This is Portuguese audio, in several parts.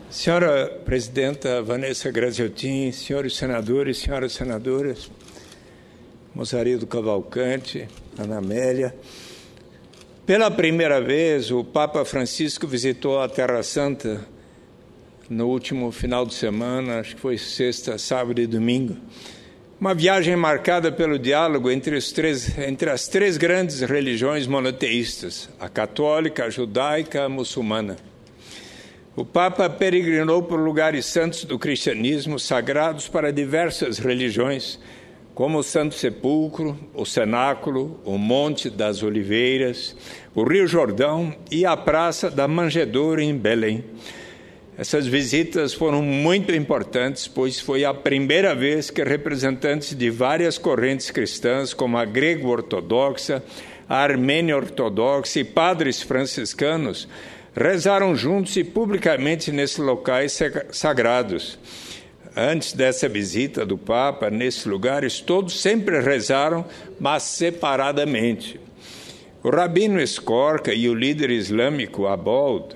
Senhora Presidenta Vanessa Graziotin, senhores senadores, senhoras senadoras, Mozarido Cavalcante, Ana Amélia, pela primeira vez o Papa Francisco visitou a Terra Santa no último final de semana, acho que foi sexta, sábado e domingo. Uma viagem marcada pelo diálogo entre as três grandes religiões monoteístas, a católica, a judaica e a muçulmana. O Papa peregrinou por lugares santos do cristianismo, sagrados para diversas religiões, como o Santo Sepulcro, o Cenáculo, o Monte das Oliveiras, o Rio Jordão e a Praça da Manjedoura em Belém. Essas visitas foram muito importantes, pois foi a primeira vez que representantes de várias correntes cristãs, como a grego-ortodoxa, a armênia-ortodoxa e padres franciscanos, rezaram juntos e publicamente nesses locais sagrados. Antes dessa visita do Papa, nesses lugares, todos sempre rezaram, mas separadamente. O Rabino Skorka e o líder islâmico Abud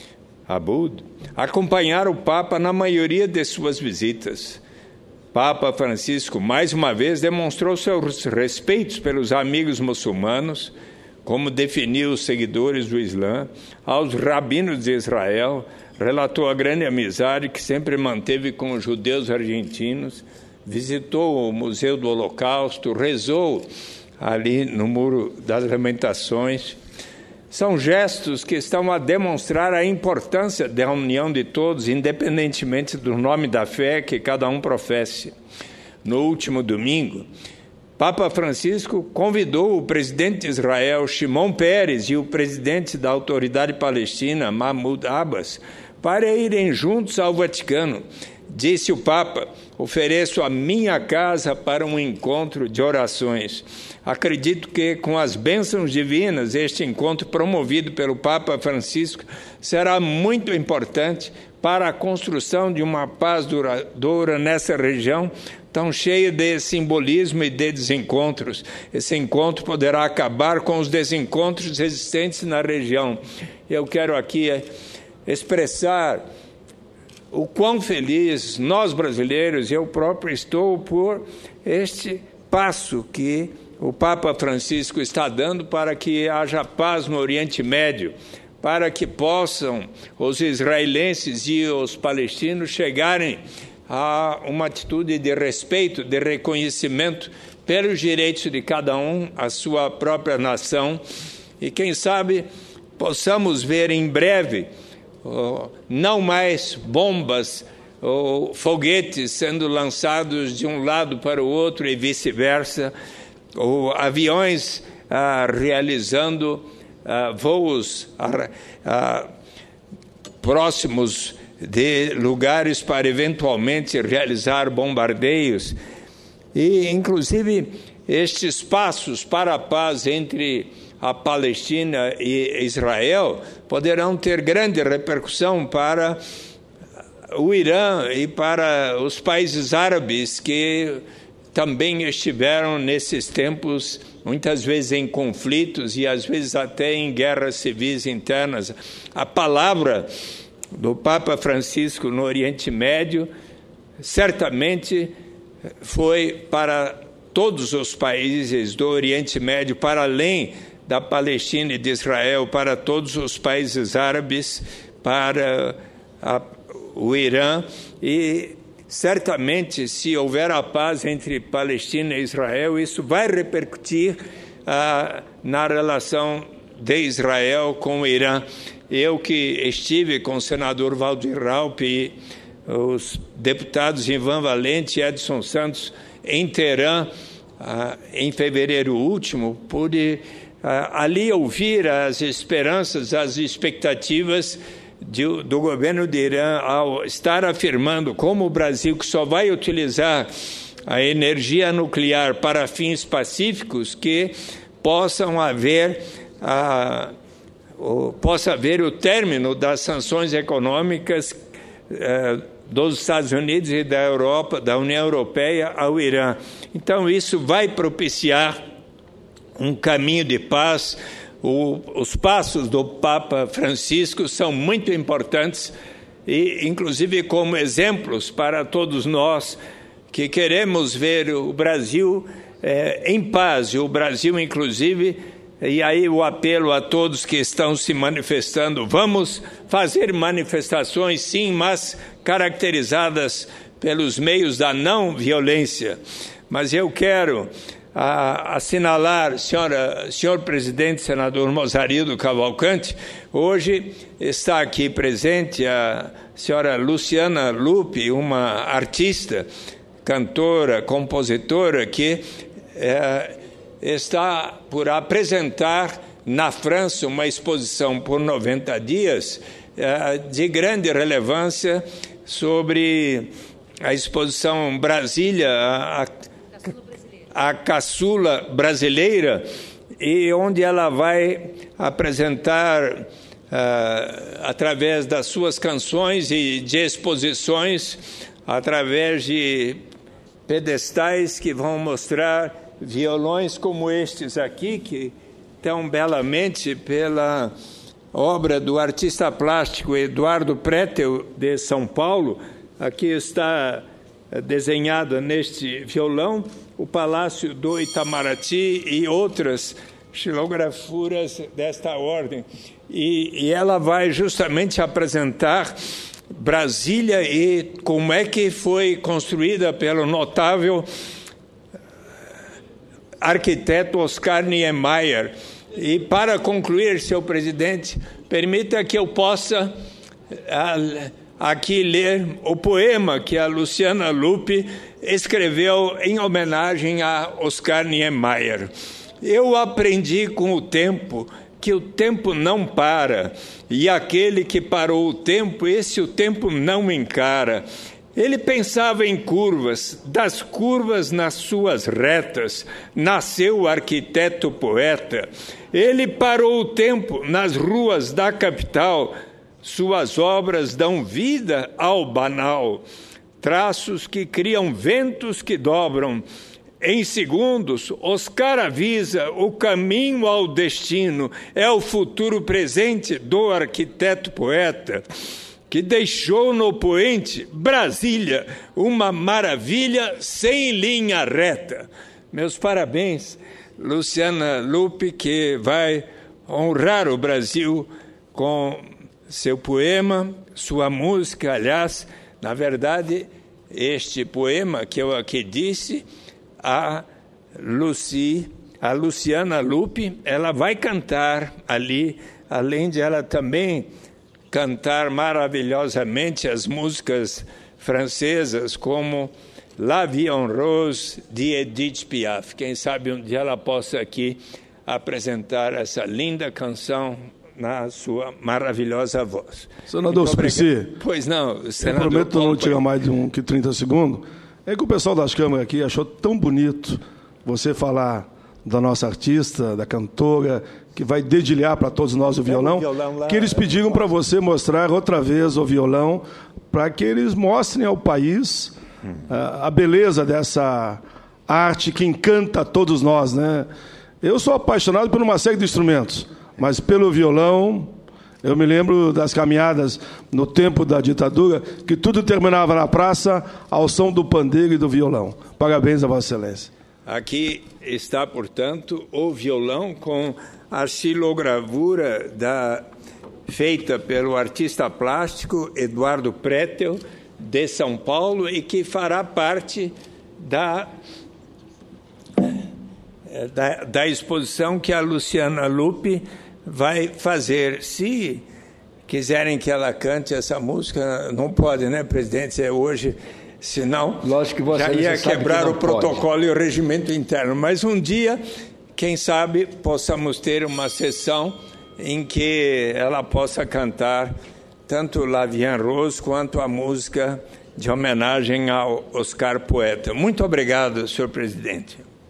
acompanharam o Papa na maioria de suas visitas. Papa Francisco, mais uma vez, demonstrou seus respeitos pelos amigos muçulmanos, como definiu os seguidores do Islã, aos rabinos de Israel, relatou a grande amizade que sempre manteve com os judeus argentinos, visitou o Museu do Holocausto, rezou ali no Muro das Lamentações. São gestos que estão a demonstrar a importância da união de todos, independentemente do nome da fé que cada um professe. No último domingo, Papa Francisco convidou o presidente de Israel, Shimon Peres, e o presidente da Autoridade Palestina, Mahmoud Abbas, para irem juntos ao Vaticano. Disse o Papa: ofereço a minha casa para um encontro de orações. Acredito que, com as bênçãos divinas, este encontro promovido pelo Papa Francisco será muito importante para a construção de uma paz duradoura nessa região tão cheia de simbolismo e de desencontros. Esse encontro poderá acabar com os desencontros existentes na região. Eu quero aqui expressar o quão feliz nós brasileiros, eu próprio estou por este passo que o Papa Francisco está dando para que haja paz no Oriente Médio, para que possam os israelenses e os palestinos chegarem a uma atitude de respeito, de reconhecimento pelos direitos de cada um, a sua própria nação, e quem sabe possamos ver em breve não mais bombas ou foguetes sendo lançados de um lado para o outro e vice-versa, ou aviões realizando voos próximos de lugares para eventualmente realizar bombardeios. E, inclusive, estes passos para a paz entre a Palestina e Israel poderão ter grande repercussão para o Irã e para os países árabes que também estiveram nesses tempos muitas vezes em conflitos e às vezes até em guerras civis internas. A palavra do Papa Francisco no Oriente Médio certamente foi para todos os países do Oriente Médio, para além da Palestina e de Israel, para todos os países árabes, para o Irã, e certamente, se houver a paz entre Palestina e Israel, isso vai repercutir na relação de Israel com o Irã. Eu que estive com o senador Valdir Raupp e os deputados Ivan Valente e Edson Santos em Teherã, em fevereiro último, pude ali ouvir as esperanças, as expectativas do governo de Irã ao estar afirmando como o Brasil, que só vai utilizar a energia nuclear para fins pacíficos, que possa haver o término das sanções econômicas dos Estados Unidos e da Europa, da União Europeia ao Irã. Então, isso vai propiciar um caminho de paz. Os passos do Papa Francisco são muito importantes e inclusive como exemplos para todos nós que queremos ver o Brasil em paz, e o Brasil inclusive, e aí o apelo a todos que estão se manifestando: vamos fazer manifestações sim, mas caracterizadas pelos meios da não violência. Mas eu quero assinalar, senhor presidente, senador Mozarido Cavalcante, hoje está aqui presente a senhora Luciana Lupe, uma artista, cantora, compositora, que está por apresentar na França uma exposição por 90 dias de grande relevância sobre a exposição Brasília, a caçula brasileira, e onde ela vai apresentar, através das suas canções e de exposições, através de pedestais que vão mostrar violões como estes aqui, que tão belamente, pela obra do artista plástico Eduardo Pretel, de São Paulo. Aqui está desenhada neste violão o Palácio do Itamaraty e outras xilografuras desta ordem. E ela vai justamente apresentar Brasília e como é que foi construída pelo notável arquiteto Oscar Niemeyer. E para concluir, senhor presidente, permita que eu possa aqui ler o poema que a Luciana Lupe escreveu em homenagem a Oscar Niemeyer. Eu aprendi com o tempo que o tempo não para, e aquele que parou o tempo, esse o tempo não encara. Ele pensava em curvas, das curvas nas suas retas, nasceu o arquiteto poeta. Ele parou o tempo nas ruas da capital, suas obras dão vida ao banal. Traços que criam ventos que dobram. Em segundos, Oscar avisa o caminho ao destino, é o futuro presente do arquiteto poeta, que deixou no poente Brasília uma maravilha sem linha reta. Meus parabéns, Luciana Lupe, que vai honrar o Brasil com seu poema, sua música. Aliás, na verdade, este poema que eu aqui disse, a Luciana Lupe, ela vai cantar ali, além de ela também cantar maravilhosamente as músicas francesas, como La Vie en Rose, de Edith Piaf. Quem sabe um dia ela possa aqui apresentar essa linda canção na sua maravilhosa voz. Senador Suplicy, pois não, senador, eu prometo não tirar mais que 30 segundos. É que o pessoal das câmaras aqui achou tão bonito você falar da nossa artista, da cantora, que vai dedilhar para todos nós o violão, que eles pediram para você mostrar outra vez o violão, para que eles mostrem ao país a beleza dessa arte que encanta todos nós, né? Eu sou apaixonado por uma série de instrumentos, mas pelo violão, eu me lembro das caminhadas no tempo da ditadura, que tudo terminava na praça ao som do pandeiro e do violão. Parabéns a Vossa Excelência. Aqui está, portanto, o violão com a xilogravura feita pelo artista plástico Eduardo Pretel, de São Paulo, e que fará parte da exposição que a Luciana Lupe vai fazer. Se quiserem que ela cante essa música, não pode, né, presidente? É hoje, senão lógico que você já ia quebrar o protocolo e o regimento interno. Mas um dia, quem sabe, possamos ter uma sessão em que ela possa cantar tanto La Vie en Rose quanto a música de homenagem ao Oscar Poeta. Muito obrigado, senhor presidente.